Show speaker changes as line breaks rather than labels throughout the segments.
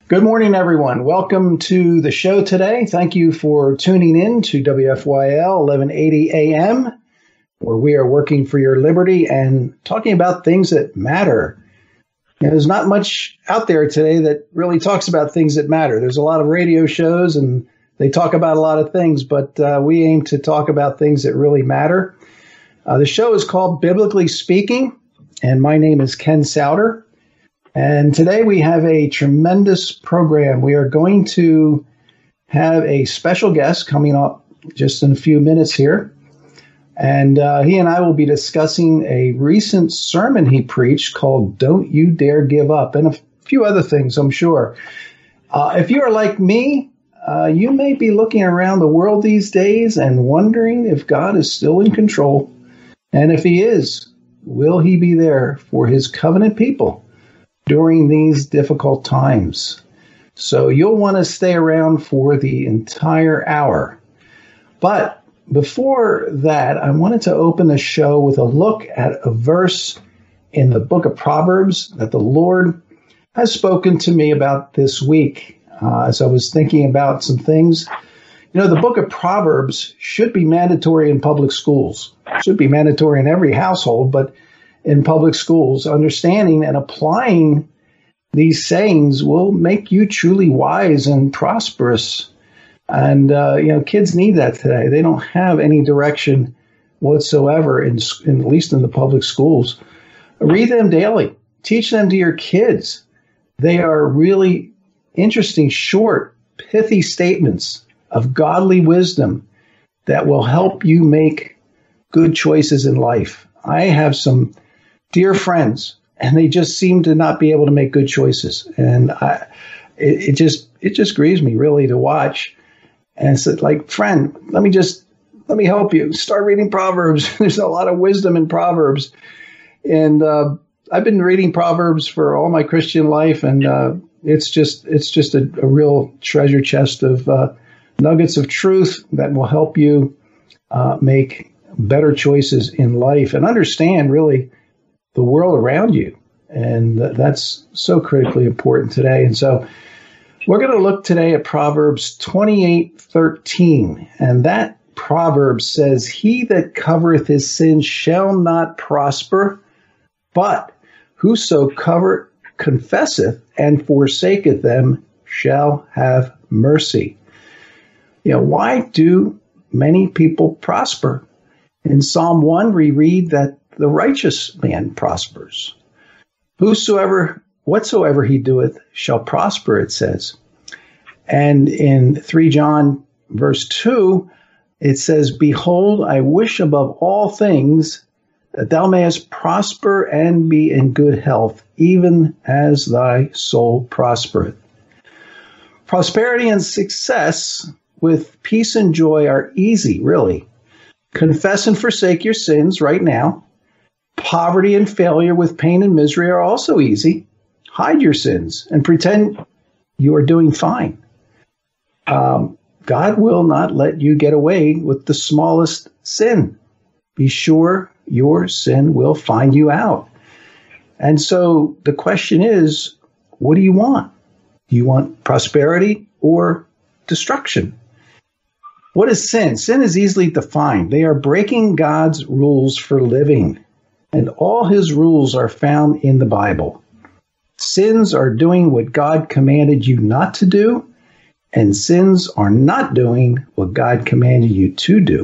Good morning, everyone. Welcome to the show today. Thank you for tuning in to WFYL 1180 AM, where we are working for your liberty and talking about things that matter. There's not much out there today that really talks about things that matter. There's a lot of radio shows and they talk about a lot of things, but we aim to talk about things that really matter. The show is called Biblically Speaking, and my name is Ken Souter. And today we have a tremendous program. We are going to have a special guest coming up just in a few minutes here. And he and I will be discussing a recent sermon he preached called Don't You Dare Give Up, and a few other things, I'm sure. If you are like me, you may be looking around the world these days and wondering if God is still in control. And if he is, will he be there for his covenant people during these difficult times? So you'll want to stay around for the entire hour. But before that, I wanted to open the show with a look at a verse in the book of Proverbs that the Lord has spoken to me about this week as I was thinking about some things. You know, the book of Proverbs should be mandatory in public schools. It should be mandatory in every household, but in public schools, understanding and applying these sayings will make you truly wise and prosperous. And, kids need that today. They don't have any direction whatsoever, at least in the public schools. Read them daily. Teach them to your kids. They are really interesting, short, pithy statements of godly wisdom that will help you make good choices in life. I have some dear friends, and they just seem to not be able to make good choices. And it just grieves me really to watch. And it's like, friend, let me help you. Start reading Proverbs. There's a lot of wisdom in Proverbs. And I've been reading Proverbs for all my Christian life, and it's just a real treasure chest of nuggets of truth that will help you make better choices in life and understand really the world around you. And that's so critically important today. And so we're going to look today at Proverbs 28:13. And that proverb says, "He that covereth his sins shall not prosper, but whoso confesseth and forsaketh them shall have mercy." You know, why do many people prosper? In Psalm 1, we read that the righteous man prospers. Whatsoever he doeth shall prosper, it says. And in 3 John verse 2, it says, "Behold, I wish above all things that thou mayest prosper and be in good health, even as thy soul prospereth." Prosperity and success with peace and joy are easy, really. Confess and forsake your sins right now. Poverty and failure with pain and misery are also easy. Hide your sins and pretend you are doing fine. God will not let you get away with the smallest sin. Be sure your sin will find you out. And so the question is, what do you want? Do you want prosperity or destruction? What is sin? Sin is easily defined. They are breaking God's rules for living, and all his rules are found in the Bible. Sins are doing what God commanded you not to do, and sins are not doing what God commanded you to do.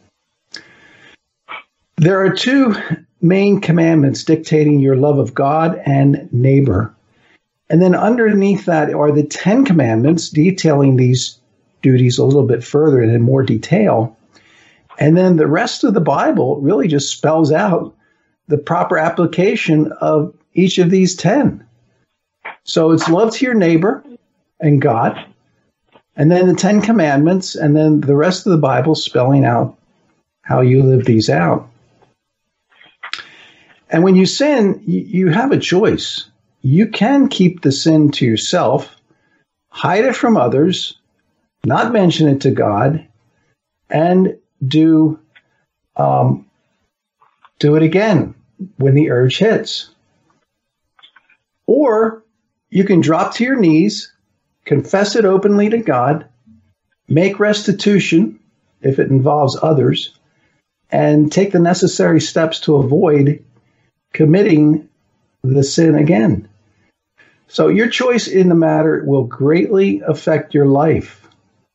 There are two main commandments dictating your love of God and neighbor. And then underneath that are the 10 commandments detailing these duties a little bit further and in more detail. And then the rest of the Bible really just spells out the proper application of each of these 10. So it's love to your neighbor and God, and then the 10 commandments, and then the rest of the Bible spelling out how you live these out. And when you sin, you have a choice. You can keep the sin to yourself, hide it from others, not mention it to God, and do it again when the urge hits. Or you can drop to your knees confess it openly to God, make restitution if it involves others, and take the necessary steps to avoid committing the sin again. So your choice in the matter will greatly affect your life.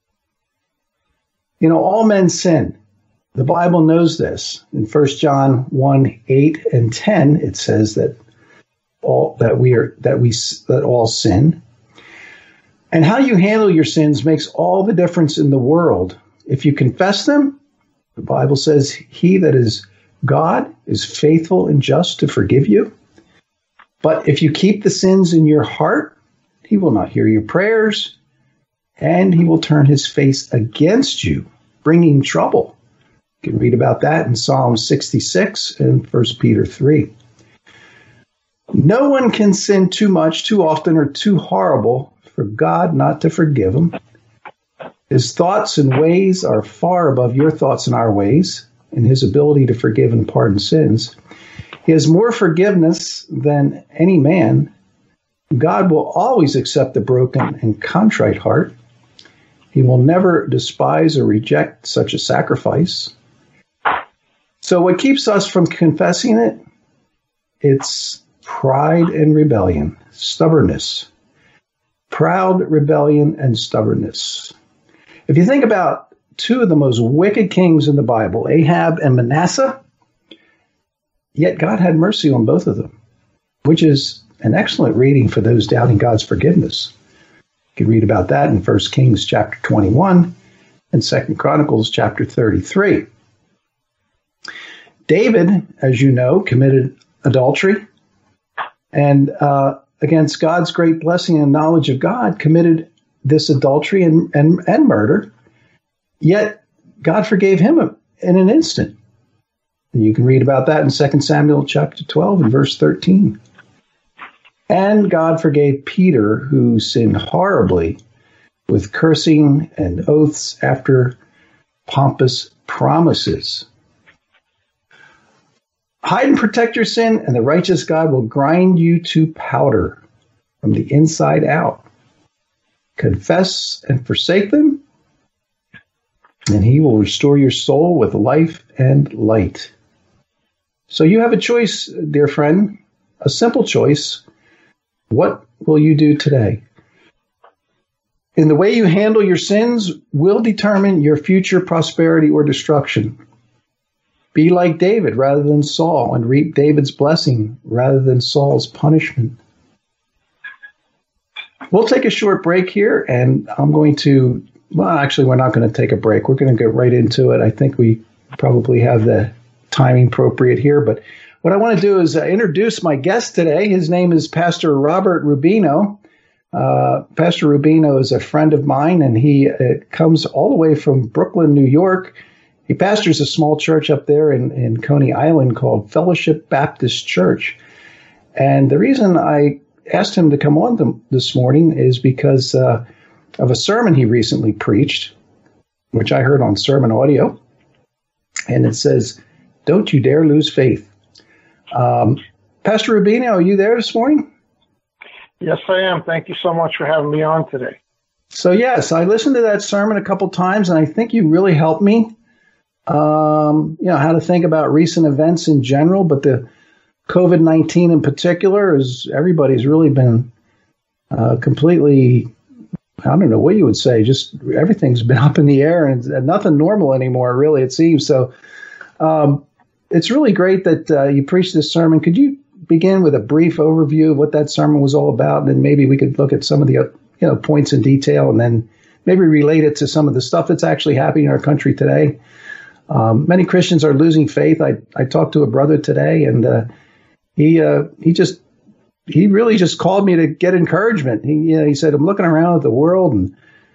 You know, all men sin. The Bible knows this. In 1 John 1, 8 and 10, it says that all sin. And how you handle your sins makes all the difference in the world. If you confess them, the Bible says, he that is God is faithful and just to forgive you. But if you keep the sins in your heart, he will not hear your prayers, and he will turn his face against you, bringing trouble. You can read about that in Psalm 66 and 1 Peter 3. No one can sin too much, too often, or too horrible for God not to forgive him. His thoughts and ways are far above your thoughts and our ways, in his ability to forgive and pardon sins. He has more forgiveness than any man. God will always accept the broken and contrite heart. He will never despise or reject such a sacrifice. So what keeps us from confessing it? It's pride and rebellion, stubbornness. Proud rebellion and stubbornness. If you think about two of the most wicked kings in the Bible, Ahab and Manasseh, yet God had mercy on both of them, which is an excellent reading for those doubting God's forgiveness. You can read about that in 1 Kings chapter 21 and 2 Chronicles chapter 33. David, as you know, committed adultery and against God's great blessing and knowledge of God, committed this adultery and murder. Yet God forgave him in an instant. And you can read about that in 2 Samuel chapter 12 and verse 13. And God forgave Peter, who sinned horribly with cursing and oaths after pompous promises. Hide and protect your sin, and the righteous God will grind you to powder from the inside out. Confess and forsake them, and he will restore your soul with life and light. So you have a choice, dear friend, a simple choice. What will you do today? In the way you handle your sins will determine your future prosperity or destruction. Be like David rather than Saul, and reap David's blessing rather than Saul's punishment. We'll take a short break here, and I'm going to, well, actually, we're not going to take a break. We're going to get right into it. I think we probably have the timing appropriate here, but what I want to do is introduce my guest today. His name is Pastor Robert Rubino. Pastor Rubino is a friend of mine, and he comes all the way from Brooklyn, New York. He pastors a small church up there in Coney Island called Fellowship Baptist Church. And the reason I asked him to come on this morning is because of a sermon he recently preached, which I heard on Sermon Audio. And it says, "Don't you dare lose faith." Pastor Rubino, are you there this morning?
Yes, I am. Thank you so much for having me on today.
So, yes, I listened to that sermon a couple times, and I think you really helped me, how to think about recent events in general, but the COVID-19 in particular, is everybody's really been completely, I don't know what you would say, just everything's been up in the air and nothing normal anymore, really, it seems. So it's really great that you preached this sermon. Could you begin with a brief overview of what that sermon was all about? And then maybe we could look at some of the points in detail and then maybe relate it to some of the stuff that's actually happening in our country today. Many Christians are losing faith. I talked to a brother today, and he really just called me to get encouragement. He said, "I'm looking around at the world, and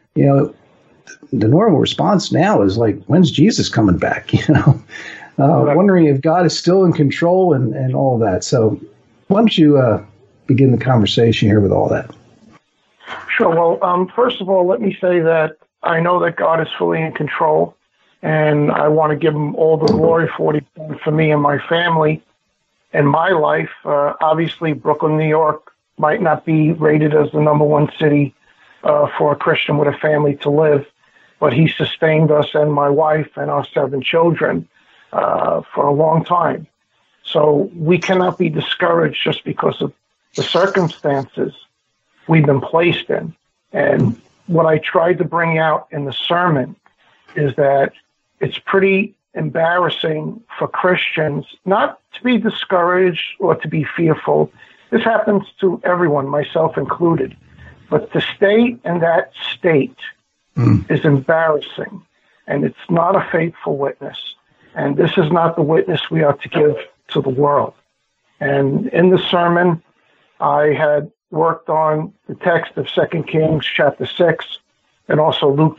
the normal response now is like, when's Jesus coming back?" Wondering if God is still in control and all of that. So why don't you begin the conversation here with all that?
Sure. Well, first of all, let me say that I know that God is fully in control, and I want to give him all the glory for what he's done for me and my family and my life. Obviously, Brooklyn, New York might not be rated as the #1 city for a Christian with a family to live, but he sustained us and my wife and our 7 children for a long time. So we cannot be discouraged just because of the circumstances we've been placed in. And what I tried to bring out in the sermon is that it's pretty embarrassing for Christians not to be discouraged or to be fearful. This happens to everyone, myself included. But to stay in that state is embarrassing, and it's not a faithful witness. And this is not the witness we are to give to the world. And in the sermon, I had worked on the text of 2 Kings chapter 6, and also Luke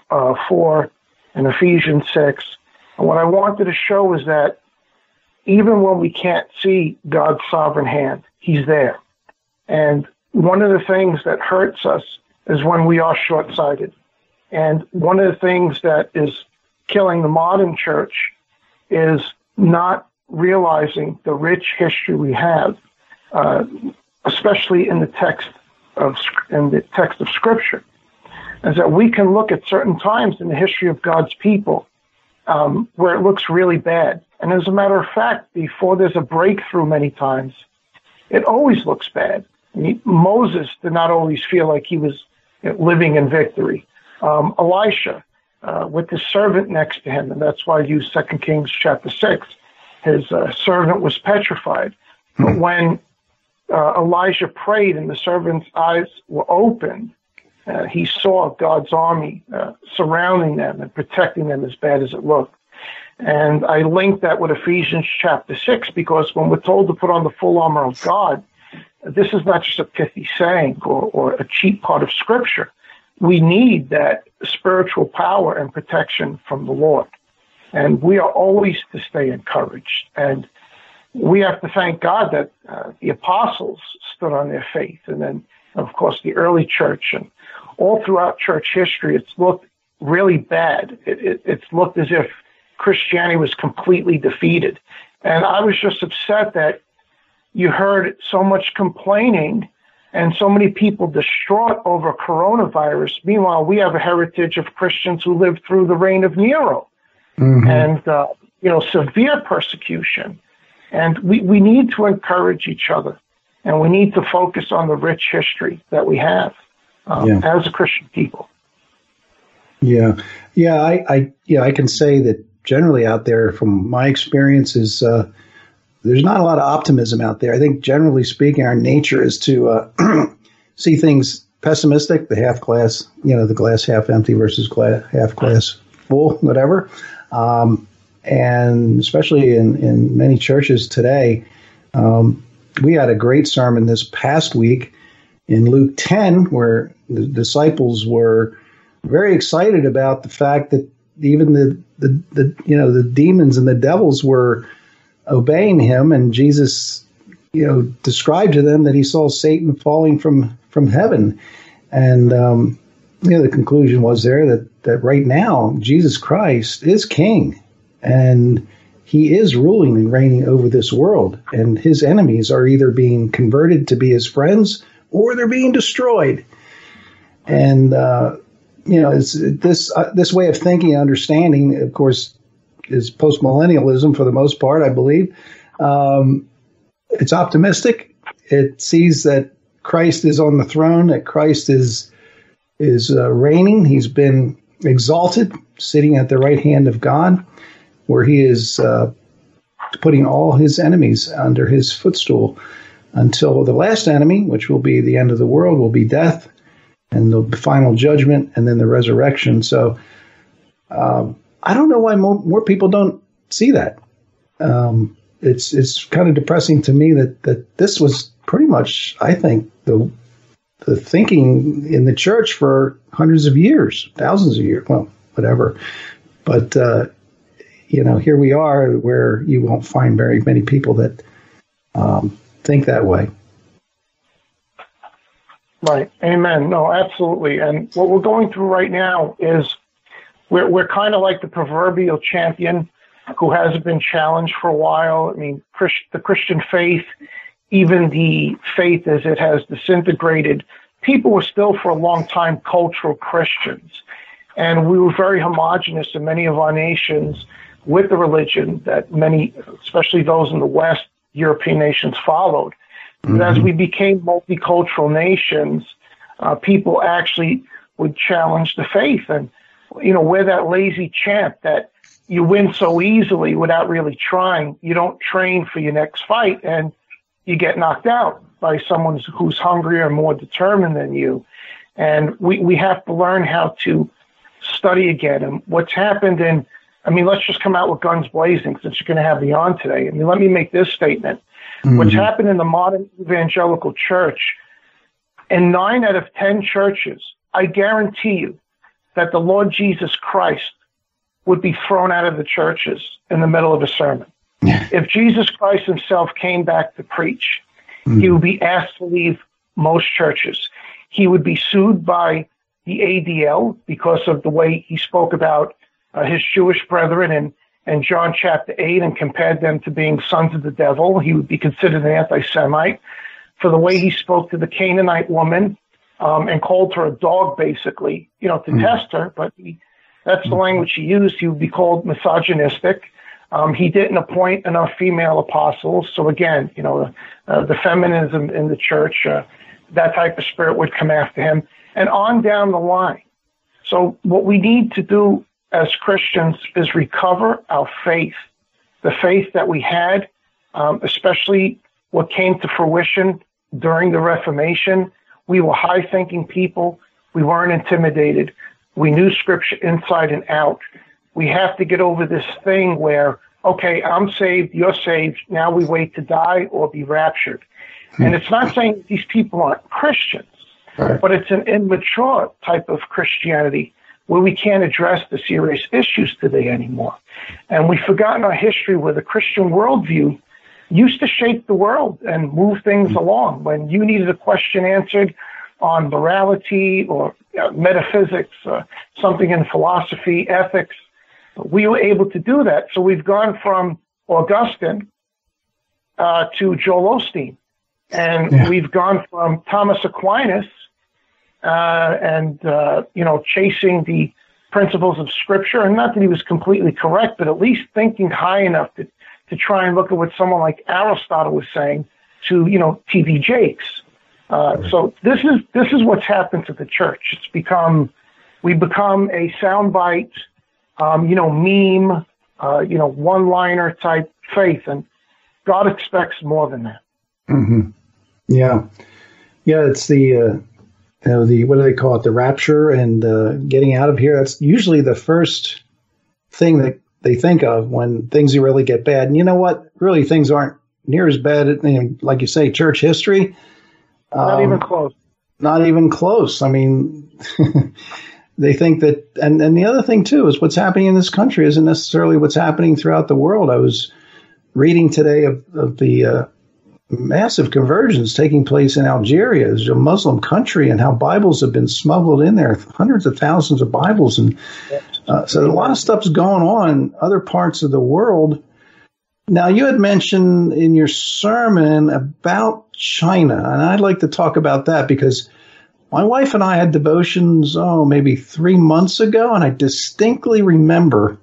24 and Ephesians 6. And what I wanted to show is that even when we can't see God's sovereign hand, he's there. And one of the things that hurts us is when we are short-sighted. And one of the things that is killing the modern church is not realizing the rich history we have, especially in the text of Scripture, is that we can look at certain times in the history of God's people where it looks really bad. And as a matter of fact, before there's a breakthrough many times, it always looks bad. Moses did not always feel like he was living in victory. Elisha, with his servant next to him, and that's why I use 2 Kings chapter 6, his servant was petrified. But when Elijah prayed and the servant's eyes were opened, he saw God's army surrounding them and protecting them as bad as it looked. And I linked that with Ephesians chapter 6, because when we're told to put on the full armor of God, this is not just a pithy saying or a cheap part of Scripture. We need that spiritual power and protection from the Lord. And we are always to stay encouraged. And we have to thank God that the apostles stood on their faith. And then, of course, the early church. And all throughout church history, it's looked really bad. It's looked as if Christianity was completely defeated. And I was just upset that you heard so much complaining and so many people distraught over coronavirus. Meanwhile, we have a heritage of Christians who lived through the reign of Nero and, severe persecution. And we need to encourage each other, and we need to focus on the rich history that we have as a Christian people.
I can say that generally out there, from my experiences, there's not a lot of optimism out there. I think generally speaking, our nature is to see things pessimistic, the half glass, the glass half empty versus half glass full, whatever. And especially in many churches today, we had a great sermon this past week in Luke 10, where the disciples were very excited about the fact that even the demons and the devils were obeying him, and Jesus, described to them that he saw Satan falling from heaven, and the conclusion was there that right now Jesus Christ is King, and he is ruling and reigning over this world, and his enemies are either being converted to be his friends or they're being destroyed. And it's this way of thinking and understanding, of course, is postmillennialism for the most part, I believe. It's optimistic. It sees that Christ is on the throne, that Christ is reigning. He's been exalted, sitting at the right hand of God, where he is putting all his enemies under his footstool until the last enemy, which will be the end of the world, will be death, and the final judgment, and then the resurrection. So I don't know why more people don't see that. It's kind of depressing to me that this was pretty much, I think, the thinking in the church for hundreds of years, thousands of years, well, whatever. But here we are, where you won't find very many people that think that way.
Right. Amen. No, absolutely. And what we're going through right now is we're kind of like the proverbial champion who hasn't been challenged for a while. I mean, the Christian faith, even the faith as it has disintegrated people were still for a long time cultural Christians. And we were very homogenous in many of our nations with the religion that many, especially those in the West, European nations followed. But as we became multicultural nations, people actually would challenge the faith. And, we're that lazy champ that you win so easily without really trying. You don't train for your next fight, and you get knocked out by someone who's hungrier and more determined than you. And we have to learn how to study again. And what's happened let's just come out with guns blazing since you're going to have me on today. Let me make this statement. What's happened in the modern evangelical church, in 9 out of 10 churches, I guarantee you that the Lord Jesus Christ would be thrown out of the churches in the middle of a sermon. If Jesus Christ himself came back to preach, he would be asked to leave most churches. He would be sued by the ADL because of the way he spoke about his Jewish brethren in John chapter 8 and compared them to being sons of the devil. He would be considered an anti-Semite for the way he spoke to the Canaanite woman and called her a dog, basically, to test her. But that's the language he used. He would be called misogynistic. He didn't appoint enough female apostles. So again, the feminism in the church, that type of spirit would come after him, and on down the line. So what we need to do as Christians is recover our faith, the faith that we had, especially what came to fruition during the Reformation. We were high-thinking people. We weren't intimidated. We knew Scripture inside and out. We have to get over this thing where, okay, I'm saved, you're saved, now we wait to die or be raptured. And it's not saying these people aren't Christians, but it's an immature type of Christianity where we can't address the serious issues today anymore. And we've forgotten our history where the Christian worldview used to shape the world and move things along. When you needed a question answered on morality or metaphysics, something in philosophy, ethics, we were able to do that. So we've gone from Augustine to Joel Osteen, and we've gone from Thomas Aquinas chasing the principles of Scripture. And not that he was completely correct, but at least thinking high enough to try and look at what someone like Aristotle was saying to, T.D. Jakes. So this is what's happened to the church. We've become a soundbite, meme, one-liner type faith, and God expects more than that.
Mm-hmm. Yeah. It's the what do they call it? The rapture and getting out of here. That's usually the first thing that they think of when things really get bad. And you know what? Really, things aren't near as bad. Like you say, church history.
Not even close.
Not even close. I mean, they think that, and the other thing too is what's happening in this country isn't necessarily what's happening throughout the world. I was reading today of the massive conversions taking place in Algeria, as a Muslim country, and how Bibles have been smuggled in there, hundreds of thousands of Bibles, and so a lot of stuff's going on in other parts of the world. Now, you had mentioned in your sermon about China, and I'd like to talk about that because my wife and I had devotions, maybe 3 months ago, and I distinctly remember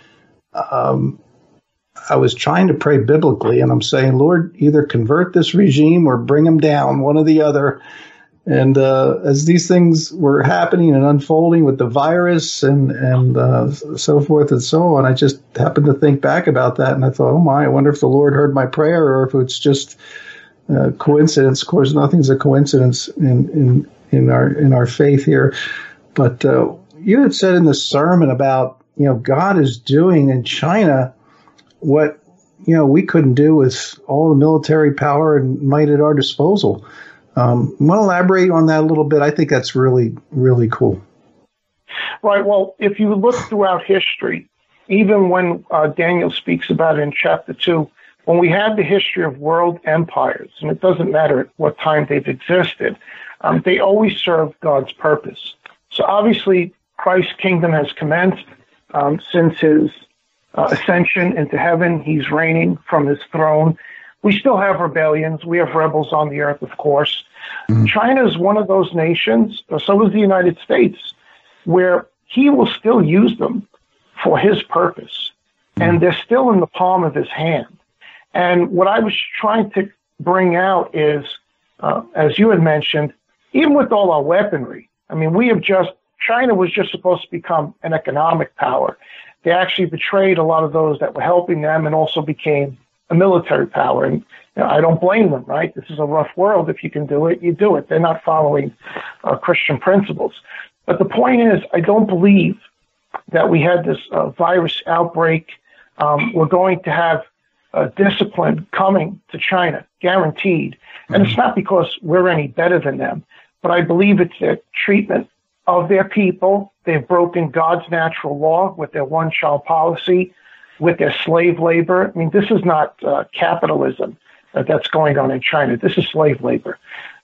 I was trying to pray biblically, and I'm saying, Lord, either convert this regime or bring them down, one or the other. And as these things were happening and unfolding with the virus and so forth and so on, I just happened to think back about that, and I thought, oh my, I wonder if the Lord heard my prayer or if it's just coincidence. Of course, nothing's a coincidence in our faith here. But you had said in the sermon about God is doing in China what we couldn't do with all the military power and might at our disposal. Want to elaborate on that a little bit? I think that's really, really cool.
Right. Well, if you look throughout history, even when Daniel speaks about it in chapter 2, when we have the history of world empires, and it doesn't matter at what time they've existed, they always serve God's purpose. So obviously, Christ's kingdom has commenced since his ascension into heaven. He's reigning from his throne. We still have rebellions. We have rebels on the earth, of course. China is one of those nations, so is the United States, where he will still use them for his purpose. And they're still in the palm of his hand. And what I was trying to bring out is, as you had mentioned, even with all our weaponry, I mean, China was just supposed to become an economic power. They actually betrayed a lot of those that were helping them and also became a military power. And I don't blame them, right? This is a rough world. If you can do it, you do it. They're not following Christian principles. But the point is, I don't believe that we had this virus outbreak. We're going to have discipline coming to China, guaranteed. And it's not because we're any better than them, but I believe it's their treatment of their people. They've broken God's natural law with their one-child policy, with their slave labor. I mean, this is not capitalism that's going on in China. This is slave labor.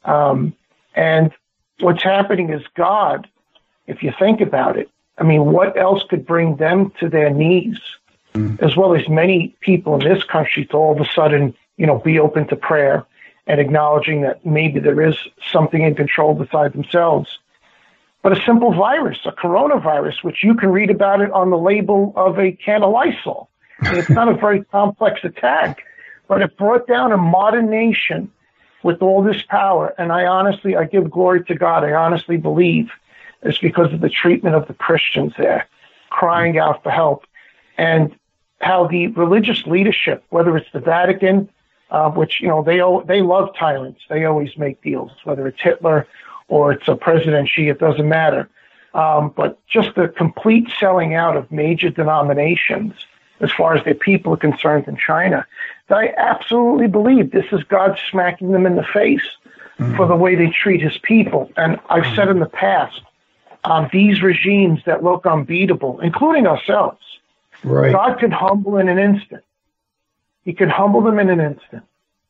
And what's happening is God, if you think about it, I mean, what else could bring them to their knees, as well as many people in this country, to all of a sudden, be open to prayer and acknowledging that maybe there is something in control beside themselves. But a simple virus, a coronavirus, which you can read about it on the label of a can of Lysol. And it's not a very complex attack, but it brought down a modern nation with all this power. And I give glory to God. I honestly believe it's because of the treatment of the Christians there, crying out for help. And how the religious leadership, whether it's the Vatican, which, they love tyrants. They always make deals, whether it's Hitler or it's a President Xi, it doesn't matter. But just the complete selling out of major denominations as far as their people are concerned in China, I absolutely believe this is God smacking them in the face for the way they treat his people. And I've said in the past, these regimes that look unbeatable, including ourselves, right. God can humble in an instant. He can humble them in an instant.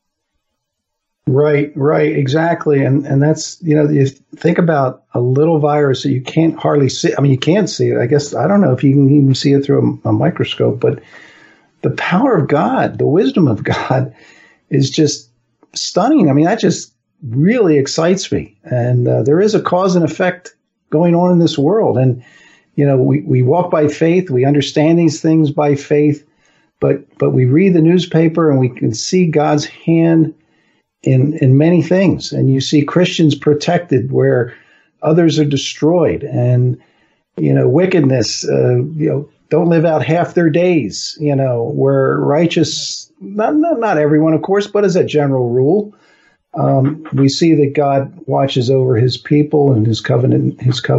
Right, exactly. And that's, you think about a little virus that you can't hardly see. I mean, you can see it. I guess, I don't know if you can even see it through a microscope, but the power of God, the wisdom of God is just stunning. I mean, that just really excites me. And there is a cause and effect going on in this world. And, we walk by faith. We understand these things by faith, but we read the newspaper and we can see God's hand in many things. And you see Christians protected where others are destroyed, and, wickedness, don't live out half their days, where righteous, not everyone, of course, but as a general rule, we see that God watches over his people and his covenant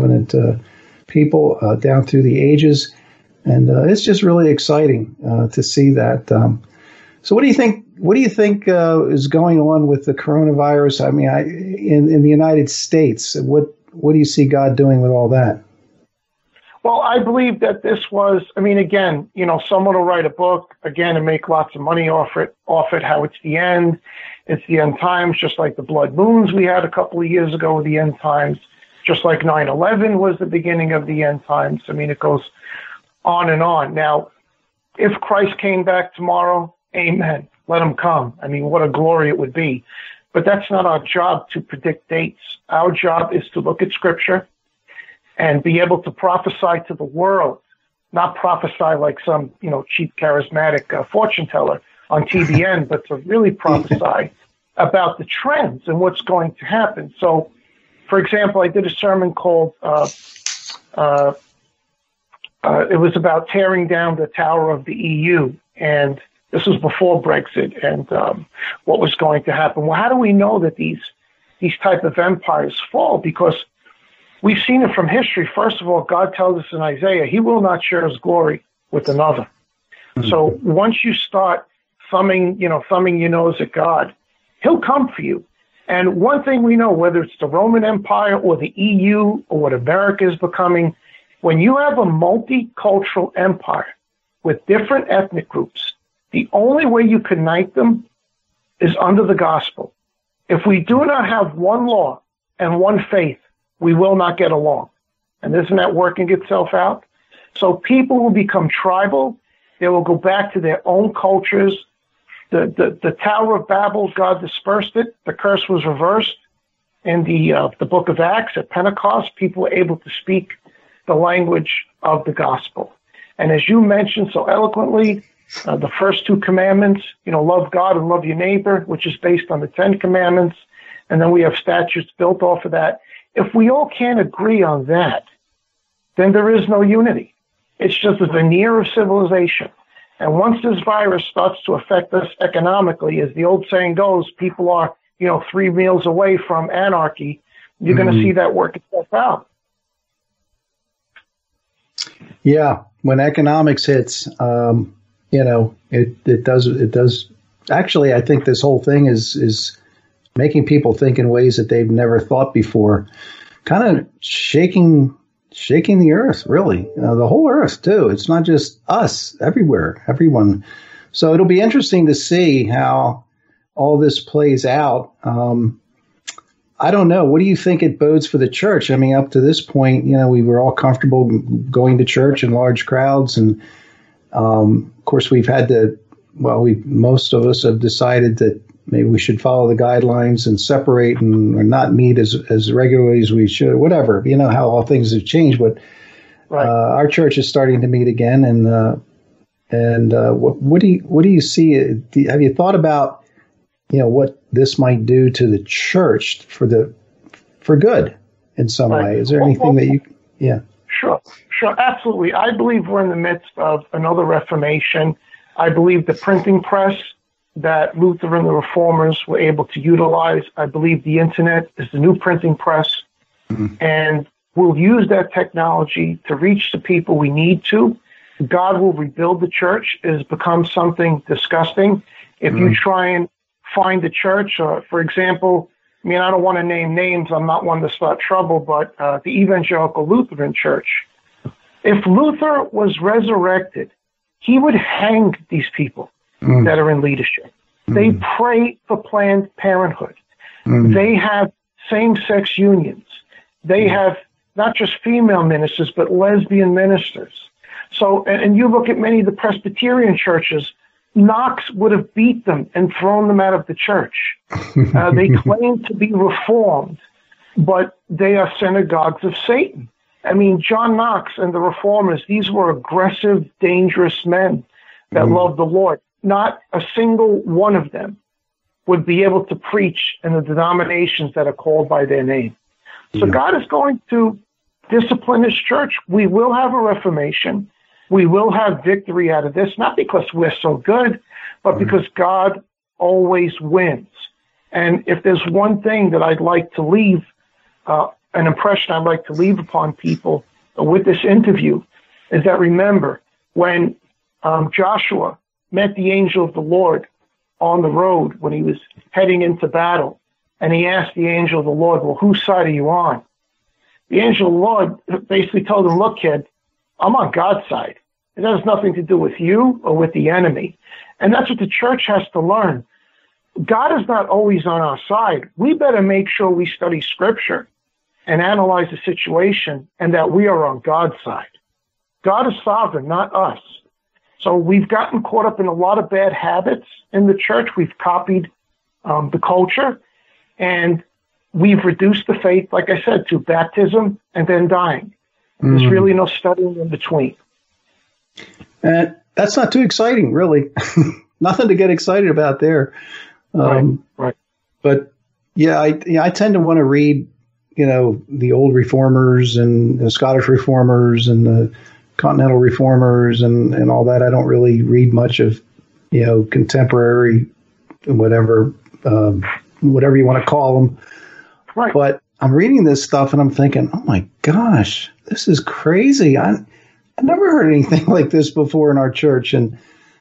people down through the ages. And it's just really exciting to see that. So what do you think? What do you think is going on with the coronavirus? I mean, in the United States, what do you see God doing with all that?
Well, I believe that this was, again, someone will write a book, again, and make lots of money off it, how it's the end. It's the end times, just like the blood moons we had a couple of years ago with the end times, just like 9/11 was the beginning of the end times. It goes on and on. Now, if Christ came back tomorrow, amen. Let him come. What a glory it would be. But that's not our job to predict dates. Our job is to look at Scripture and be able to prophesy to the world, not prophesy like some, cheap, charismatic fortune teller on TBN, but to really prophesy about the trends and what's going to happen. So, for example, I did a sermon called, it was about tearing down the Tower of the EU, and this was before Brexit and what was going to happen. Well, how do we know that these type of empires fall? Because we've seen it from history. First of all, God tells us in Isaiah, he will not share his glory with another. Mm-hmm. So once you start thumbing your nose at God, he'll come for you. And one thing we know, whether it's the Roman Empire or the EU or what America is becoming, when you have a multicultural empire with different ethnic groups, the only way you can unite them is under the gospel. If we do not have one law and one faith, we will not get along. And isn't that working itself out? So people will become tribal. They will go back to their own cultures. the Tower of Babel, God dispersed it. The curse was reversed. In the book of Acts at Pentecost, people were able to speak the language of the gospel. And as you mentioned so eloquently, the first two commandments, love God and love your neighbor, which is based on the 10 commandments. And then we have statutes built off of that. If we all can't agree on that, then there is no unity. It's just a veneer of civilization. And once this virus starts to affect us economically, as the old saying goes, people are, 3 meals away from anarchy, you're going to see that work itself out.
Yeah. When economics hits, it does. Actually, I think this whole thing is making people think in ways that they've never thought before, kind of shaking the earth, really, the whole earth too. It's not just us, everyone. So it'll be interesting to see how all this plays out. I don't know. What do you think it bodes for the church? I mean, up to this point, we were all comfortable going to church in large crowds. And, of course, we've had to, most of us have decided that maybe we should follow the guidelines and separate or not meet as regularly as we should, whatever. You know how all things have changed, but right. Our church is starting to meet again. And what do you see? Have you thought about, what this might do to the church for good in some way? Is there anything that you? Yeah.
Sure, absolutely. I believe we're in the midst of another Reformation. I believe the printing press that Luther and the Reformers were able to utilize. I believe the internet is the new printing press, and we'll use that technology to reach the people we need to. God will rebuild the church. It has become something disgusting. If you try and find the church, for example, I don't want to name names. I'm not one to start trouble, but the Evangelical Lutheran Church, if Luther was resurrected, he would hang these people that are in leadership. They pray for Planned Parenthood. They have same-sex unions. They have not just female ministers, but lesbian ministers. So, and you look at many of the Presbyterian churches, Knox would have beat them and thrown them out of the church. They claim to be reformed, but they are synagogues of Satan. John Knox and the Reformers, these were aggressive, dangerous men that loved the Lord. Not a single one of them would be able to preach in the denominations that are called by their name. So God is going to discipline his church. We will have a reformation. We will have victory out of this, not because we're so good, but because God always wins. And if there's one thing that I'd like to leave, an impression I'd like to leave upon people with this interview, is that remember, when Joshua met the angel of the Lord on the road when he was heading into battle, and he asked the angel of the Lord, well, whose side are you on? The angel of the Lord basically told him, look, kid, I'm on God's side. It has nothing to do with you or with the enemy. And that's what the church has to learn. God is not always on our side. We better make sure we study Scripture and analyze the situation and that we are on God's side. God is sovereign, not us. So we've gotten caught up in a lot of bad habits in the church. We've copied the culture, and we've reduced the faith, like I said, to baptism and then dying. There's really no studying in between.
And that's not too exciting, really. Nothing to get excited about there.
Right.
But yeah, I tend to want to read, the old reformers and the Scottish reformers and the continental reformers and all that. I don't really read much of, contemporary, whatever you want to call them.
Right.
But I'm reading this stuff and I'm thinking, oh my gosh, this is crazy. I never heard anything like this before in our church. And,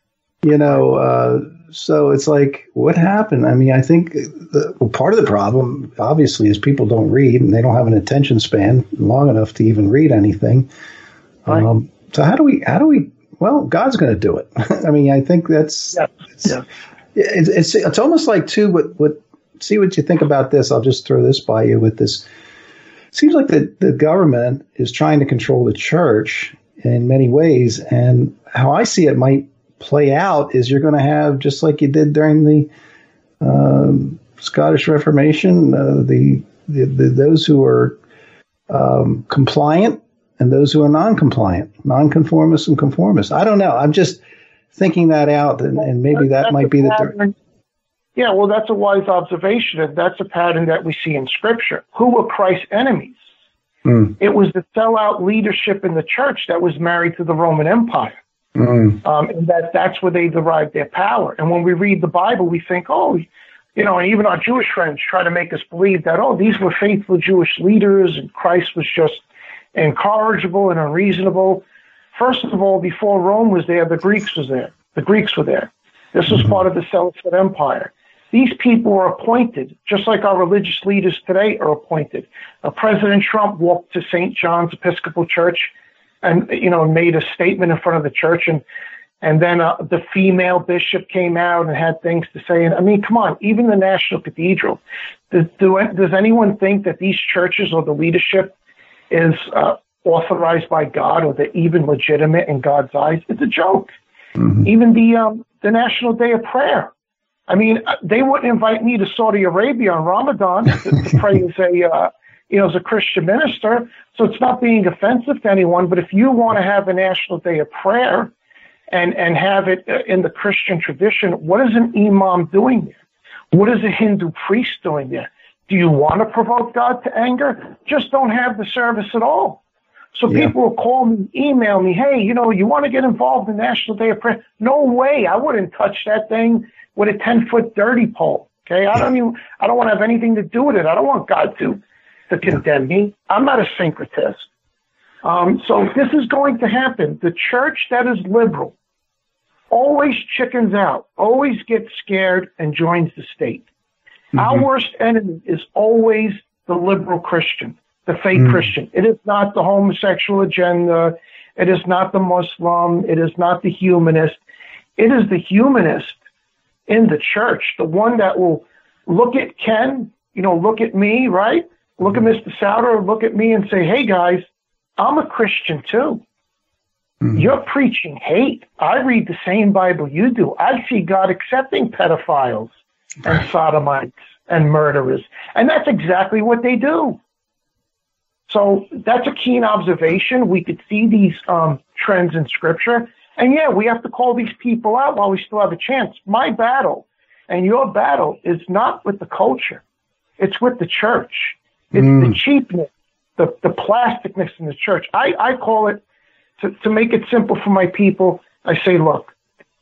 so it's like, what happened? I think part of the problem, obviously, is people don't read and they don't have an attention span long enough to even read anything. Right. So how do we, well, God's going to do it. I think that's, it's almost like too, see what you think about this. I'll just throw this by you with this. It seems like the government is trying to control the church in many ways. And how I see it might play out is you're going to have, just like you did during the Scottish Reformation, those who are compliant and those who are non-compliant, non-conformists and conformists. I don't know. I'm just thinking that out, and maybe that might be the.
Yeah, well, that's a wise observation, and that's a pattern that we see in Scripture. Who were Christ's enemies? It was the sellout leadership in the church that was married to the Roman Empire. And that's where they derived their power. And when we read the Bible, we think, and even our Jewish friends try to make us believe that, these were faithful Jewish leaders and Christ was just incorrigible and unreasonable. First of all, before Rome was there, the Greeks were there. This was part of the Seleucid Empire. These people were appointed, just like our religious leaders today are appointed. President Trump walked to St. John's Episcopal Church and, made a statement in front of the church. And then the female bishop came out and had things to say. And I mean, come on, even the National Cathedral. Does anyone think that these churches or the leadership is authorized by God or they're even legitimate in God's eyes? It's a joke. Even the National Day of Prayer. I mean, they wouldn't invite me to Saudi Arabia on Ramadan to pray as a Christian minister. So it's not being offensive to anyone. But if you want to have a National Day of Prayer and have it in the Christian tradition, what is an imam doing there? What is a Hindu priest doing there? Do you want to provoke God to anger? Just don't have the service at all. So people will call me, email me, hey, you want to get involved in National Day of Prayer? No way. I wouldn't touch that thing with a 10-foot dirty pole. Okay. I don't want to have anything to do with it. I don't want God to condemn me. I'm not a syncretist. So this is going to happen. The church that is liberal always chickens out, always gets scared and joins the state. Our worst enemy is always the liberal Christian, the fake Christian. It is not the homosexual agenda. It is not the Muslim. It is not the humanist. It is the humanist in the church, the one that will look at Ken, look at me, right? Look at Mr. Souter, look at me and say, hey, guys, I'm a Christian too. You're preaching hate. I read the same Bible you do. I see God accepting pedophiles and sodomites and murderers. And that's exactly what they do. So that's a keen observation. We could see these trends in Scripture. And we have to call these people out while we still have a chance. My battle and your battle is not with the culture. It's with the church. It's the cheapness, the plasticness in the church. I call it, to make it simple for my people, I say, look,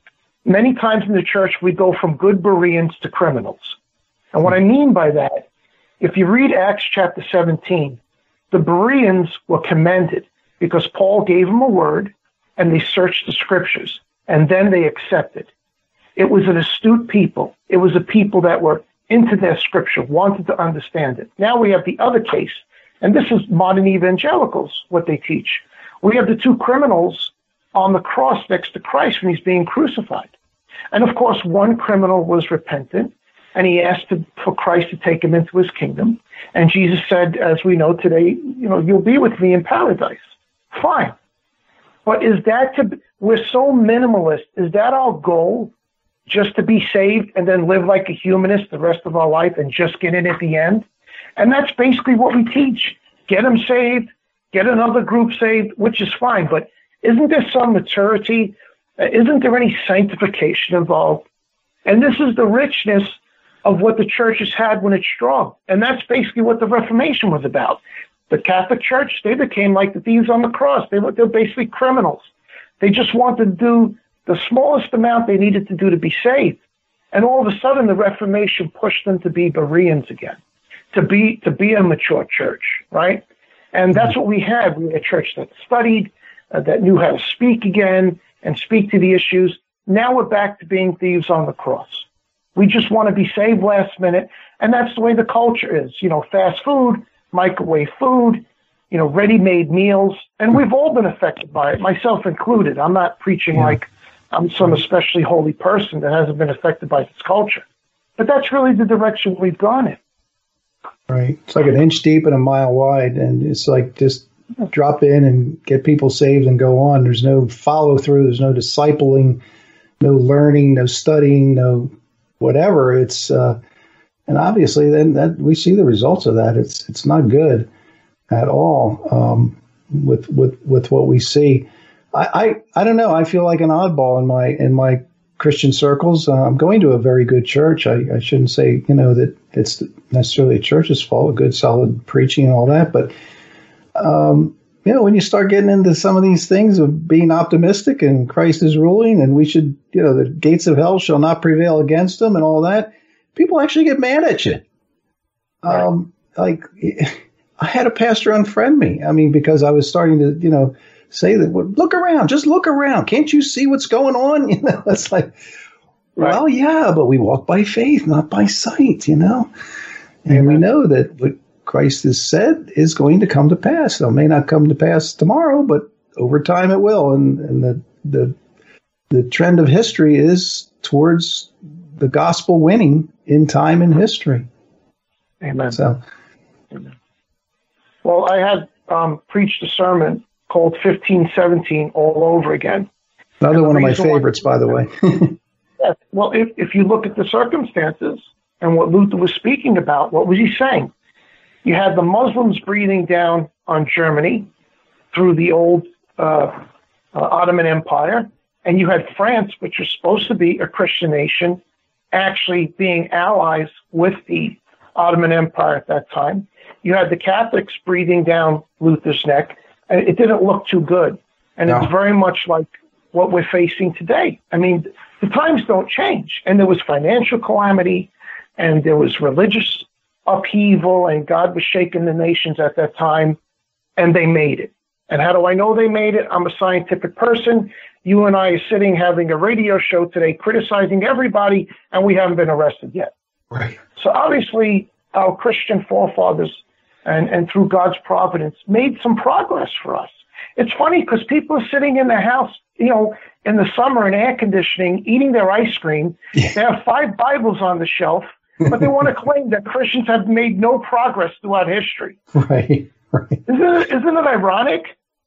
many times in the church we go from good Bereans to criminals. And what I mean by that, if you read Acts chapter 17, the Bereans were commended because Paul gave them a word and they searched the Scriptures and then they accepted. It was an astute people. It was a people that were into their Scripture, wanted to understand it. Now we have the other case, and this is modern evangelicals, what they teach. We have the two criminals on the cross next to Christ when he's being crucified. And of course, one criminal was repentant, and he asked for Christ to take him into his kingdom. And Jesus said, as we know today, you'll be with me in paradise. Fine. But we're so minimalist. Is that our goal? Just to be saved and then live like a humanist the rest of our life and just get in at the end? And that's basically what we teach. Get them saved, get another group saved, which is fine. But isn't there some maturity? Isn't there any sanctification involved? And this is the richness of what the church has had when it's strong. And that's basically what the Reformation was about. The Catholic Church, they became like the thieves on the cross. They're basically criminals. They just wanted to do the smallest amount they needed to do to be saved. And all of a sudden, the Reformation pushed them to be Bereans again, to be a mature church, right? And that's what we had. We had a church that studied, that knew how to speak again and speak to the issues. Now we're back to being thieves on the cross. We just want to be saved last minute. And that's the way the culture is. Fast food, microwave food, ready-made meals. And we've all been affected by it, myself included. I'm not preaching like I'm some especially holy person that hasn't been affected by this culture. But that's really the direction we've gone in.
Right. It's like an inch deep and a mile wide. And it's like just drop in and get people saved and go on. There's no follow through. There's no discipling. no learning, no studying, no whatever. It's and obviously then that we see the results of that. It's not good at all with what we see. I don't know. I feel like an oddball in my Christian circles. I'm going to a very good church. I shouldn't say that it's necessarily a church's fault. Good, solid preaching and all that, but when you start getting into some of these things of being optimistic and Christ is ruling and we should, the gates of hell shall not prevail against them and all that, people actually get mad at you. Like I had a pastor unfriend me. I mean, because I was starting to, say that, well, look around, just look around. Can't you see what's going on? It's like, well, yeah, but we walk by faith, not by sight, and we know that what Christ has said is going to come to pass. So it may not come to pass tomorrow, but over time it will. And the trend of history is towards the gospel winning in time and history.
Amen.
So,
Amen. Well, I had preached a sermon called 1517 all over again.
Another one of my favorites, by the way.
Yes. Well, if you look at the circumstances and what Luther was speaking about, what was he saying? You had the Muslims breathing down on Germany through the old Ottoman Empire, and you had France, which was supposed to be a Christian nation, actually being allies with the Ottoman Empire at that time. You had the Catholics breathing down Luther's neck, and it didn't look too good. And It's very much like what we're facing today. I mean, the times don't change. And there was financial calamity, and there was religious upheaval, and God was shaking the nations at that time, and they made it. And how do I know they made it? I'm a scientific person. You and I are sitting having a radio show today criticizing everybody, and we haven't been arrested yet.
Right.
So obviously, our Christian forefathers and through God's providence made some progress for us. It's funny because people are sitting in their house, in the summer in air conditioning, eating their ice cream. Yeah. They have 5 Bibles on the shelf, but they want to claim that Christians have made no progress throughout history.
Right.
Isn't it ironic?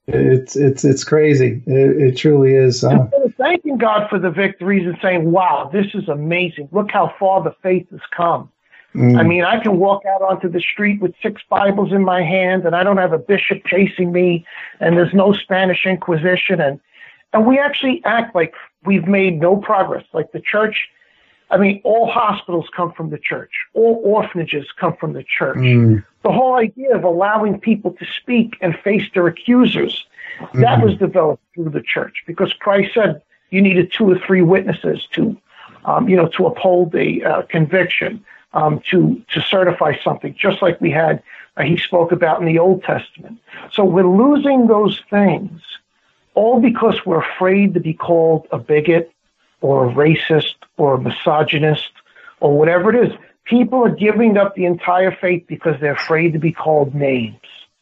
It's crazy. It truly is.
Instead of thanking God for the victories and saying, wow, this is amazing. Look how far the faith has come. I mean, I can walk out onto the street with 6 Bibles in my hand, and I don't have a bishop chasing me, and there's no Spanish Inquisition, and we actually act like we've made no progress. Like the church, I mean, all hospitals come from the church. All orphanages come from the church. The whole idea of allowing people to speak and face their accusers, that was developed through the church, because Christ said you needed 2 or 3 witnesses to uphold a conviction. To certify something, just like we had, he spoke about in the Old Testament. So we're losing those things, all because we're afraid to be called a bigot or a racist or a misogynist or whatever it is. People are giving up the entire faith because they're afraid to be called names.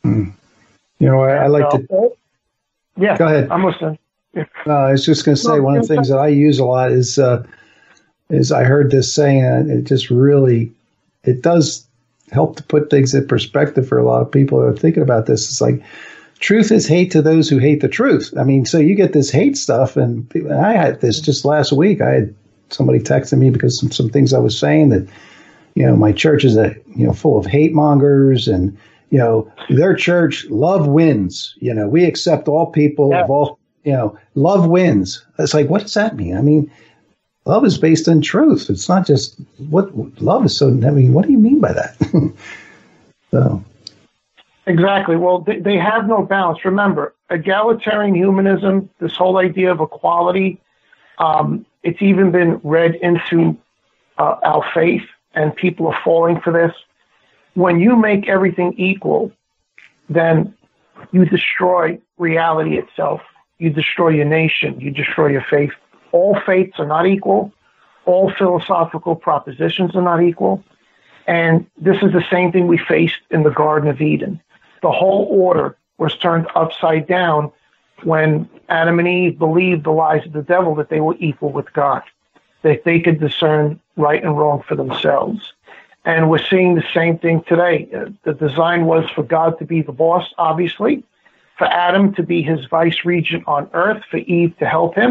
I like to...
Yeah,
go ahead.
I'm listening. Yeah.
I was just going to say, one of the things that I use a lot is I heard this saying, and it just really, it does help to put things in perspective for a lot of people who are thinking about this. It's like, truth is hate to those who hate the truth. I mean, so you get this hate stuff, and I had this just last week. I had somebody texting me because some things I was saying that, my church is full of hate mongers, and, their church, love wins. We accept all people of all, love wins. It's like, what does that mean? I mean, love is based on truth. It's not just what love is. So, I mean, what do you mean by that? So,
exactly. Well, they have no balance. Remember, egalitarian humanism, this whole idea of equality, it's even been read into our faith, and people are falling for this. When you make everything equal, then you destroy reality itself. You destroy your nation. You destroy your faith. All faiths are not equal. All philosophical propositions are not equal. And this is the same thing we faced in the Garden of Eden. The whole order was turned upside down when Adam and Eve believed the lies of the devil that they were equal with God, that they could discern right and wrong for themselves. And we're seeing the same thing today. The design was for God to be the boss, obviously, for Adam to be his vice regent on earth, for Eve to help him.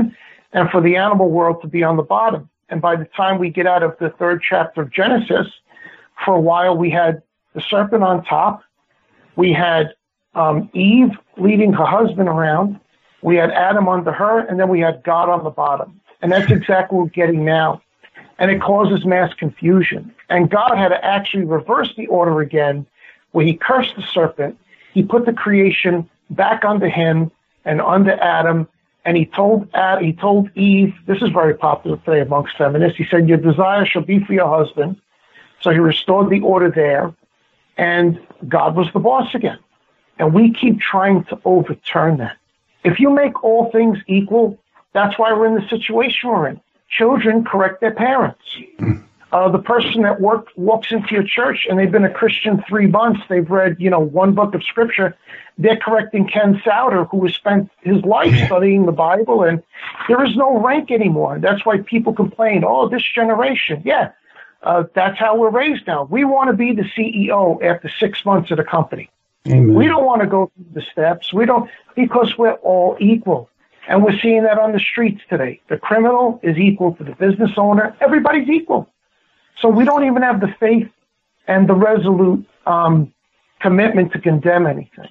and for the animal world to be on the bottom. And by the time we get out of the 3rd chapter of Genesis, for a while we had the serpent on top, we had Eve leading her husband around, we had Adam under her, and then we had God on the bottom. And that's exactly what we're getting now. And it causes mass confusion. And God had to actually reverse the order again, where he cursed the serpent, he put the creation back under him and under Adam, and he told Eve, this is very popular today amongst feminists, he said, your desire shall be for your husband. So he restored the order there, and God was the boss again. And we keep trying to overturn that. If you make all things equal, that's why we're in the situation we're in. Children correct their parents. The person that walks into your church and they've been a Christian 3 months, they've read, 1 book of scripture, they're correcting Ken Sauter, who has spent his life studying the Bible, and there is no rank anymore. That's why people complain, this generation. Yeah, that's how we're raised now. We want to be the CEO after 6 months at a company.
Amen.
We don't want to go through the steps. Because we're all equal. And we're seeing that on the streets today. The criminal is equal to the business owner. Everybody's equal. So we don't even have the faith and the resolute commitment to condemn anything.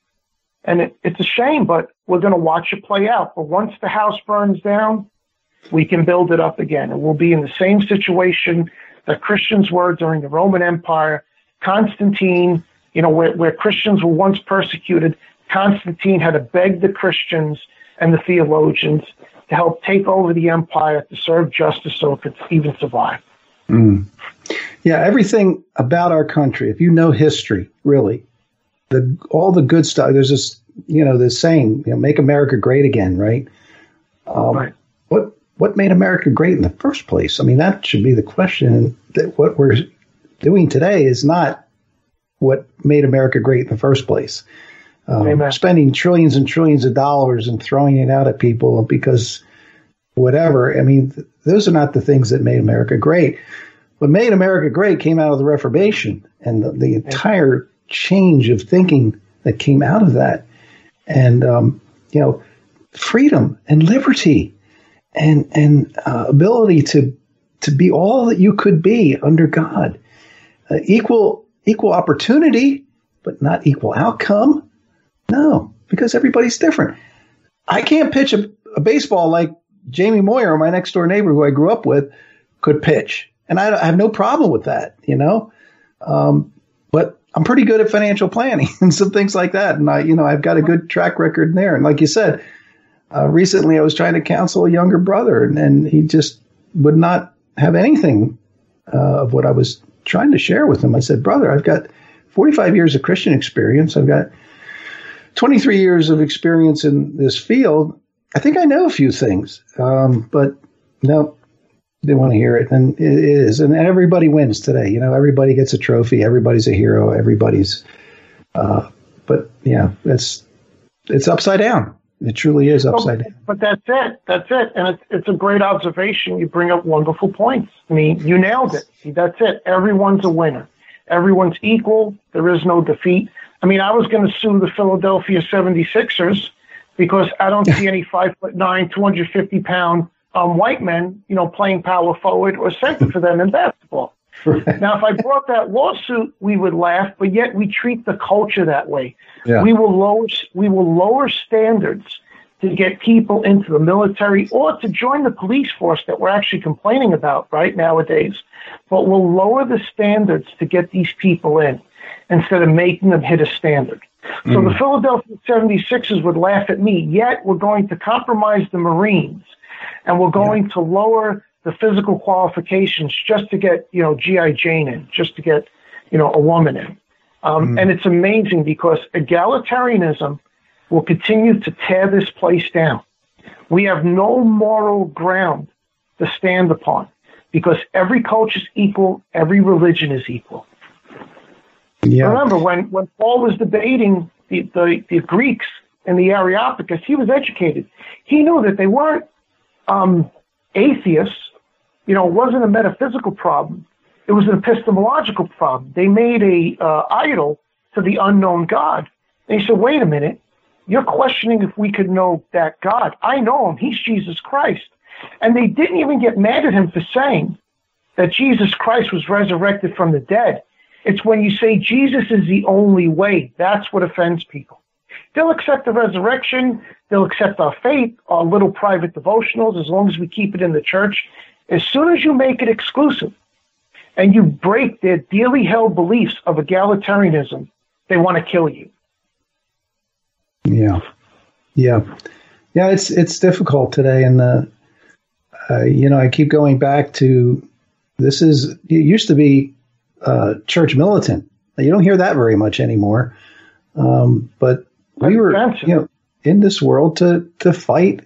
And it's a shame, but we're going to watch it play out. But once the house burns down, we can build it up again. And we'll be in the same situation that Christians were during the Roman Empire. Constantine, where Christians were once persecuted, Constantine had to beg the Christians and the theologians to help take over the empire, to serve justice so it could even survive.
Mm. Yeah, everything about our country, if you know history, really, all the good stuff, there's this, this saying, make America great again, right?
Right.
What made America great in the first place? I mean, that should be the question. That what we're doing today is not what made America great in the first place. Spending trillions and trillions of dollars and throwing it out at people because whatever. I mean, those are not the things that made America great. What made America great came out of the Reformation and the entire change of thinking that came out of that. And, freedom and liberty and ability to be all that you could be under God. Equal opportunity, but not equal outcome. No, because everybody's different. I can't pitch a baseball like Jamie Moyer, my next door neighbor who I grew up with, could pitch. And I have no problem with that, but I'm pretty good at financial planning and some things like that. And I've got a good track record in there. And like you said, recently I was trying to counsel a younger brother and he just would not have anything of what I was trying to share with him. I said, brother, I've got 45 years of Christian experience. I've got 23 years of experience in this field. I think I know a few things, but no, they want to hear it. And it is. And everybody wins today. Everybody gets a trophy. Everybody's a hero. Everybody's, but yeah, it's upside down. It truly is upside down.
But that's it. That's it. And it's a great observation. You bring up wonderful points. I mean, you nailed it. That's it. Everyone's a winner. Everyone's equal. There is no defeat. I mean, I was going to sue the Philadelphia 76ers because I don't see any 5'9", 250-pound white men, playing power forward or center for them in basketball. Right. Now, if I brought that lawsuit, we would laugh, but yet we treat the culture that way. Yeah. We will lower standards to get people into the military or to join the police force that we're actually complaining about right nowadays. But we'll lower the standards to get these people in instead of making them hit a standard. So the Philadelphia 76ers would laugh at me, yet we're going to compromise the Marines and we're going to lower the physical qualifications just to get, G.I. Jane in, just to get, a woman in. And it's amazing because egalitarianism will continue to tear this place down. We have no moral ground to stand upon because every culture is equal, every religion is equal. Yeah. Remember, when Paul was debating the Greeks and the Areopagus, he was educated. He knew that they weren't atheists. It wasn't a metaphysical problem. It was an epistemological problem. They made a idol to the unknown God. And he said, wait a minute. You're questioning if we could know that God. I know him. He's Jesus Christ. And they didn't even get mad at him for saying that Jesus Christ was resurrected from the dead. It's when you say Jesus is the only way, that's what offends people. They'll accept the resurrection, they'll accept our faith, our little private devotionals, as long as we keep it in the church. As soon as you make it exclusive and you break their dearly held beliefs of egalitarianism, they want to kill you.
Yeah. It's difficult today, and I keep going back to it used to be church militant. You don't hear that very much anymore, but we were in this world to fight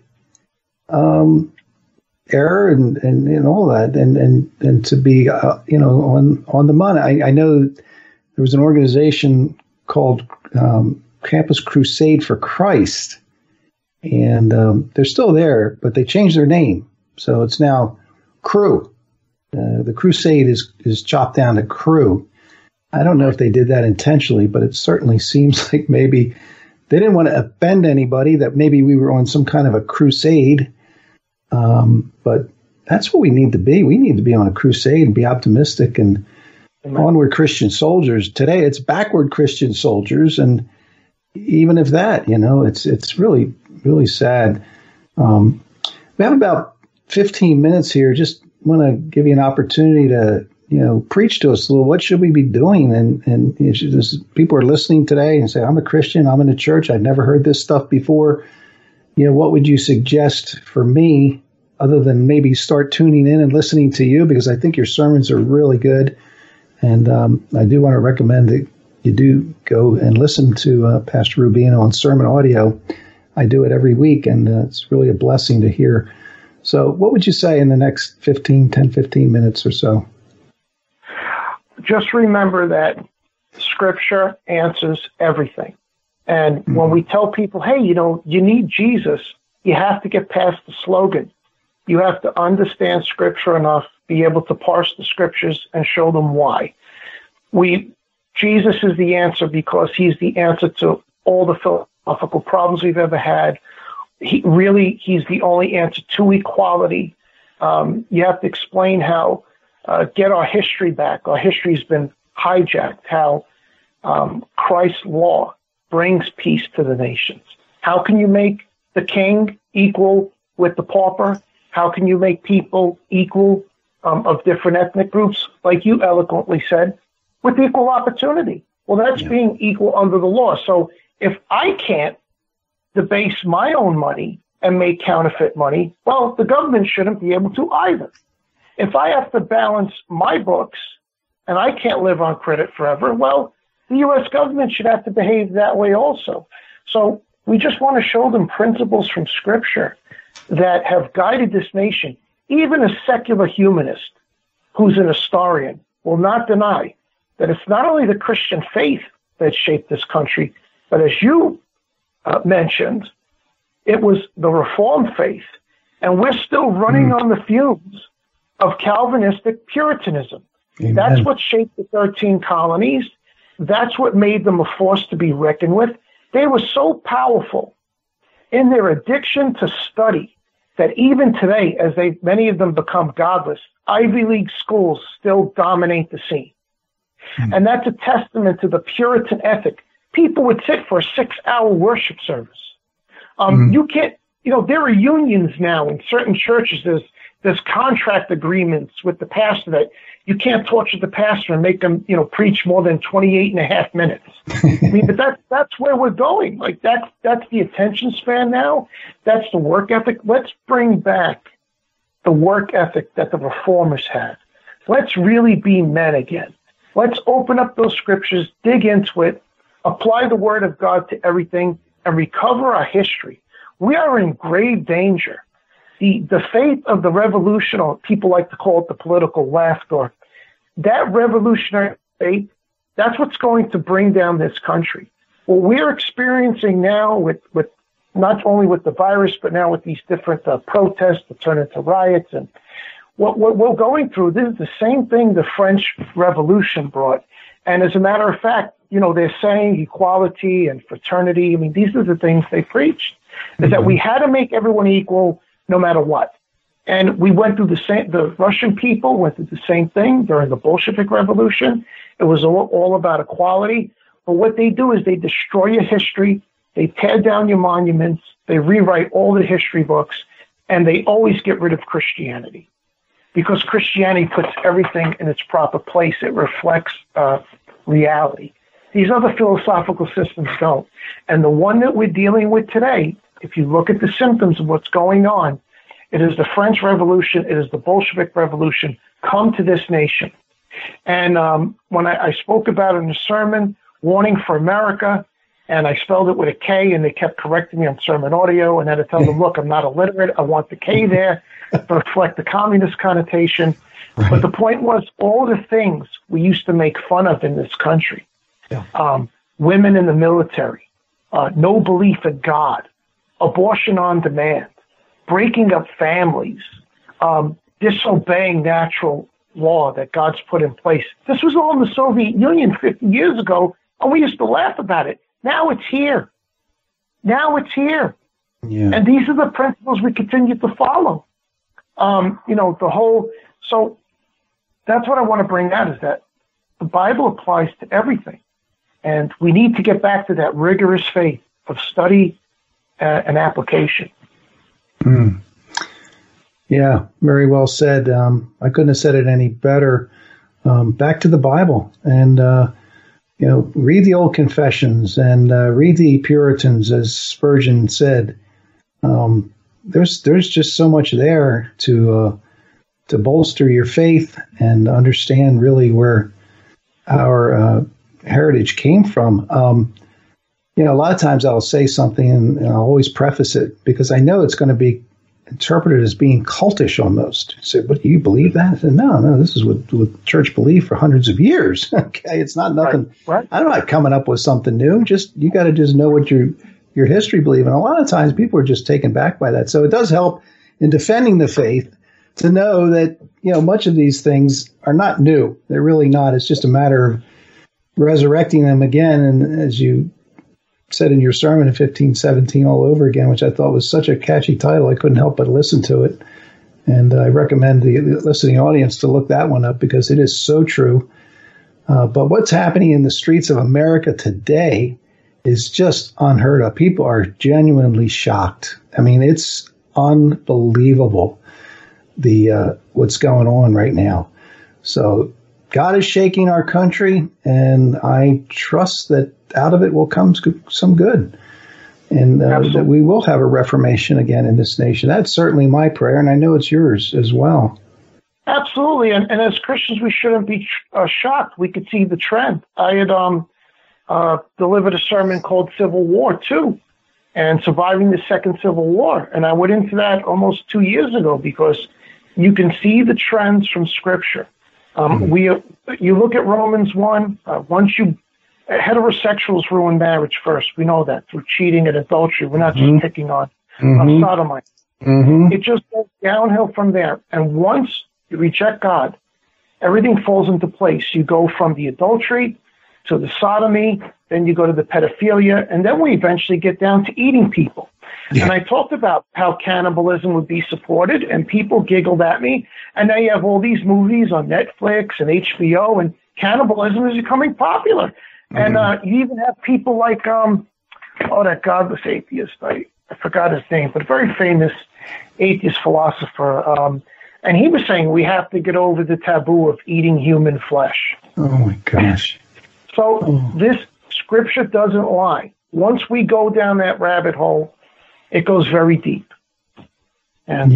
error and all that, and to be on the money. I know there was an organization called Campus Crusade for Christ, and they're still there, but they changed their name, so it's now Cru. The Crusade is chopped down to Cru. I don't know if they did that intentionally, but it certainly seems like maybe they didn't want to offend anybody, that maybe we were on some kind of a crusade. But that's what we need to be. We need to be on a crusade and be optimistic and onward Christian soldiers. Today, it's backward Christian soldiers. And even if that, it's really, really sad. We have about 15 minutes here. Just want to give you an opportunity to, preach to us a little. What should we be doing? And people are listening today and say, I'm a Christian, I'm in a church, I've never heard this stuff before. What would you suggest for me, other than maybe start tuning in and listening to you? Because I think your sermons are really good. And I do want to recommend that you do go and listen to Pastor Rubino on Sermon Audio. I do it every week, and it's really a blessing to hear. So what would you say in the next 15 minutes or so?
Just remember that Scripture answers everything. And when we tell people, hey, you need Jesus, you have to get past the slogan. You have to understand Scripture enough, be able to parse the Scriptures and show them why. Jesus is the answer because he's the answer to all the philosophical problems we've ever had. He's the only answer to equality. You have to explain how, get our history back. Our history's been hijacked, how Christ's law brings peace to the nations. How can you make the king equal with the pauper? How can you make people equal of different ethnic groups, like you eloquently said, with equal opportunity? Well, that's being equal under the law. So if I can't debase my own money and make counterfeit money, well, the government shouldn't be able to either. If I have to balance my books and I can't live on credit forever, well, the U.S. government should have to behave that way also. So we just want to show them principles from Scripture that have guided this nation. Even a secular humanist who's an historian will not deny that it's not only the Christian faith that shaped this country, but as you mentioned, it was the Reformed faith. And we're still running on the fumes of Calvinistic Puritanism. Amen. That's what shaped the 13 colonies. That's what made them a force to be reckoned with. They were so powerful in their addiction to study that even today, as many of them become godless, Ivy League schools still dominate the scene. And that's a testament to the Puritan ethic. People would sit for a 6-hour worship service. You can't, there are unions now in certain churches. There's contract agreements with the pastor that you can't torture the pastor and make them, preach more than 28 and a half minutes. I mean, but that's where we're going. Like that's the attention span now. That's the work ethic. Let's bring back the work ethic that the Reformers had. Let's really be men again. Let's open up those Scriptures, dig into it, apply the Word of God to everything, and recover our history. We are in grave danger. The faith of the revolution, or people like to call it the political left, or that revolutionary faith, that's what's going to bring down this country. What we're experiencing now with not only with the virus, but now with these different protests that turn into riots, and what we're going through, this is the same thing the French Revolution brought. And as a matter of fact, they're saying equality and fraternity. I mean, these are the things they preached, is that we had to make everyone equal no matter what. And we went through the Russian people went through the same thing during the Bolshevik Revolution. It was all about equality. But what they do is they destroy your history, they tear down your monuments, they rewrite all the history books, and they always get rid of Christianity. Because Christianity puts everything in its proper place. It reflects reality. These other philosophical systems don't. And the one that we're dealing with today, if you look at the symptoms of what's going on, it is the French Revolution, it is the Bolshevik Revolution come to this nation. And when I spoke about it in a sermon, Warning for America, and I spelled it with a K, and they kept correcting me on sermon audio, and I had to tell them, look, I'm not illiterate, I want the K there to reflect the communist connotation. Right. But the point was, all the things we used to make fun of in this country, women in the military, no belief in God, abortion on demand, breaking up families, disobeying natural law that God's put in place. This was all in the Soviet Union 50 years ago, and we used to laugh about it. Now it's here. Now it's here. Yeah. And these are the principles we continue to follow. So that's what I want to bring out, is that the Bible applies to everything. And we need to get back to that rigorous faith of study and application.
Mm. Yeah, very well said. I couldn't have said it any better. Back to the Bible and, read the old confessions and read the Puritans, as Spurgeon said. There's just so much there to bolster your faith and understand really where our heritage came from. A lot of times I'll say something and I'll always preface it because I know it's going to be interpreted as being cultish almost. Say, but do you believe that? I said, no, this is what church believed for hundreds of years. Okay, it's not nothing. Right. I'm not coming up with something new. You got to just know what your history believe. And a lot of times people are just taken back by that. So it does help in defending the faith to know that, much of these things are not new. They're really not. It's just a matter of resurrecting them again. And as you said in your sermon in 1517 all over again, which I thought was such a catchy title, I couldn't help but listen to it. And I recommend the listening audience to look that one up because it is so true. But what's happening in the streets of America today is just unheard of. People are genuinely shocked. I mean, it's unbelievable what's going on right now. So God is shaking our country, and I trust that out of it will come some good, and that we will have a reformation again in this nation. That's certainly my prayer, and I know it's yours as well.
Absolutely, and as Christians, we shouldn't be shocked. We could see the trend. I had delivered a sermon called Civil War II and Surviving the Second Civil War, and I went into that almost 2 years ago because you can see the trends from Scripture. You look at Romans 1, heterosexuals ruin marriage first. We know that through cheating and adultery. We're not just picking on sodomites. Mm-hmm. It just goes downhill from there. And once you reject God, everything falls into place. You go from the adultery to the sodomy, then you go to the pedophilia, and then we eventually get down to eating people. Yeah. And I talked about how cannibalism would be supported, and people giggled at me. And now you have all these movies on Netflix and HBO, and cannibalism is becoming popular. Mm-hmm. And you even have people like, that godless atheist, I forgot his name, but a very famous atheist philosopher. And he was saying we have to get over the taboo of eating human flesh.
Oh, my gosh.
So this Scripture doesn't lie. Once we go down that rabbit hole, it goes very deep. And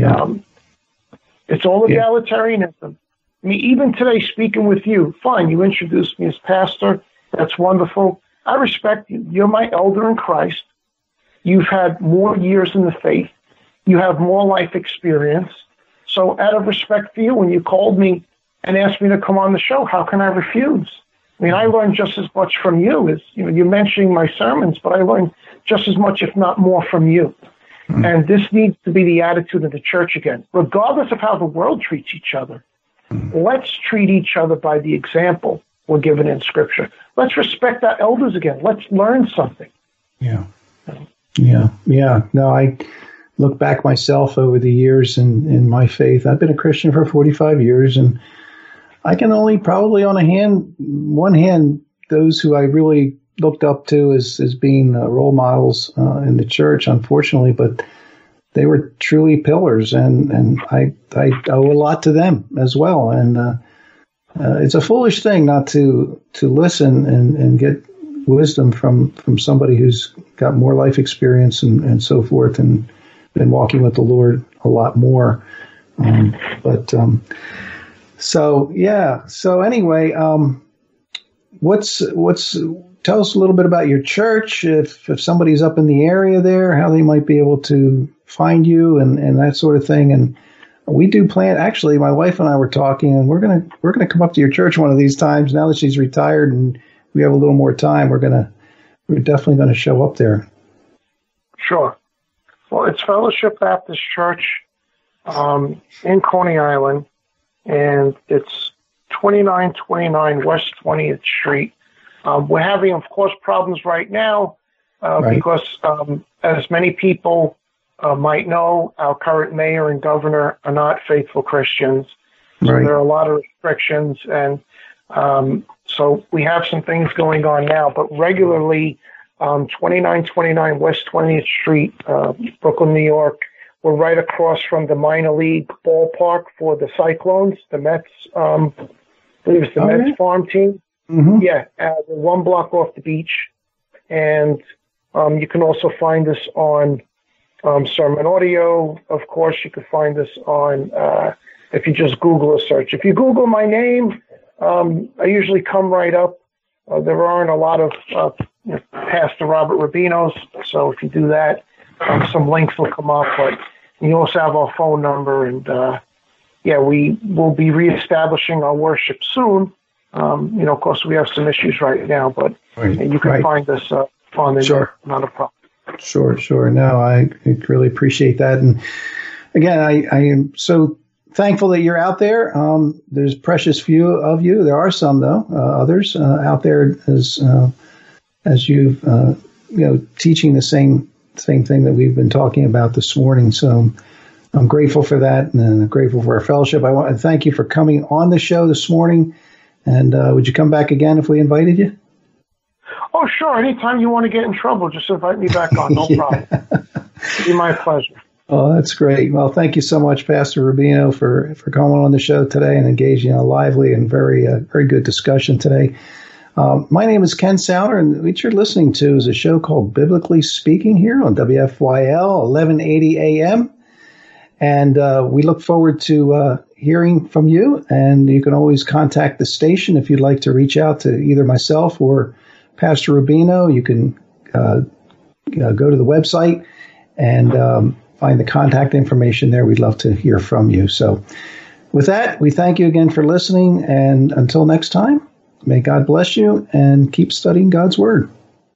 it's all egalitarianism. I mean, even today, speaking with you, fine, you introduced me as pastor. That's wonderful. I respect you. You're my elder in Christ. You've had more years in the faith. You have more life experience. So out of respect for you, when you called me and asked me to come on the show, how can I refuse? I mean, I learned just as much from you as, you're mentioning my sermons, but I learned just as much, if not more, from you. Mm-hmm. And this needs to be the attitude of the church again, regardless of how the world treats each other. Mm-hmm. Let's treat each other by the example we're given in Scripture. Let's respect our elders again. Let's learn something.
Yeah. No, look back myself over the years in my faith, I've been a Christian for 45 years, and I can only probably on one hand, those who I really looked up to as being role models in the church, unfortunately, but they were truly pillars, and I owe a lot to them as well. And it's a foolish thing not to listen and get wisdom from somebody who's got more life experience and so forth, and been walking with the Lord a lot more. So anyway, tell us a little bit about your church, if somebody's up in the area there, how they might be able to find you and that sort of thing. And we do plan, actually, my wife and I were talking, and we're gonna come up to your church one of these times now that she's retired and we have a little more time. We're definitely gonna show up there.
Sure. Well, it's Fellowship Baptist Church in Coney Island, and it's 2929 West 20th Street. We're having, of course, problems right now because, as many people might know, our current mayor and governor are not faithful Christians. So there are a lot of restrictions, and so we have some things going on now. But regularly, 2929 West 20th Street, Brooklyn, New York, we're right across from the minor league ballpark for the Cyclones, the Mets. I believe it's the Mets farm team. Mm-hmm. Yeah, we're 1 block off the beach. And you can also find us on Sermon Audio. Of course, you can find us on, if you just Google a search. If you Google my name, I usually come right up. There aren't a lot of Pastor Robert Rubino's, so if you do that, some links will come up. But you also have our phone number, and we will be reestablishing our worship soon. Of course, we have some issues right now, but you can find us on the net, not a problem.
Sure. No, I really appreciate that. And again, I am so thankful that you're out there. There's precious few of you. There are some, though, others out there as you've, teaching the same thing that we've been talking about this morning. So I'm grateful for that, and I'm grateful for our fellowship. I want to thank you for coming on the show this morning. And would you come back again if we invited you?
Oh, sure. Anytime you want to get in trouble, just invite me back on. No problem. It'd be my pleasure.
Oh, that's great. Well, thank you so much, Pastor Rubino, for coming on the show today and engaging in a lively and very good discussion today. My name is Ken Souter, and what you're listening to is a show called Biblically Speaking here on WFYL 1180 AM. And we look forward to hearing from you. And you can always contact the station if you'd like to reach out to either myself or Pastor Rubino. You can go to the website and find the contact information there. We'd love to hear from you. So with that, we thank you again for listening. And until next time, may God bless you and keep studying God's Word.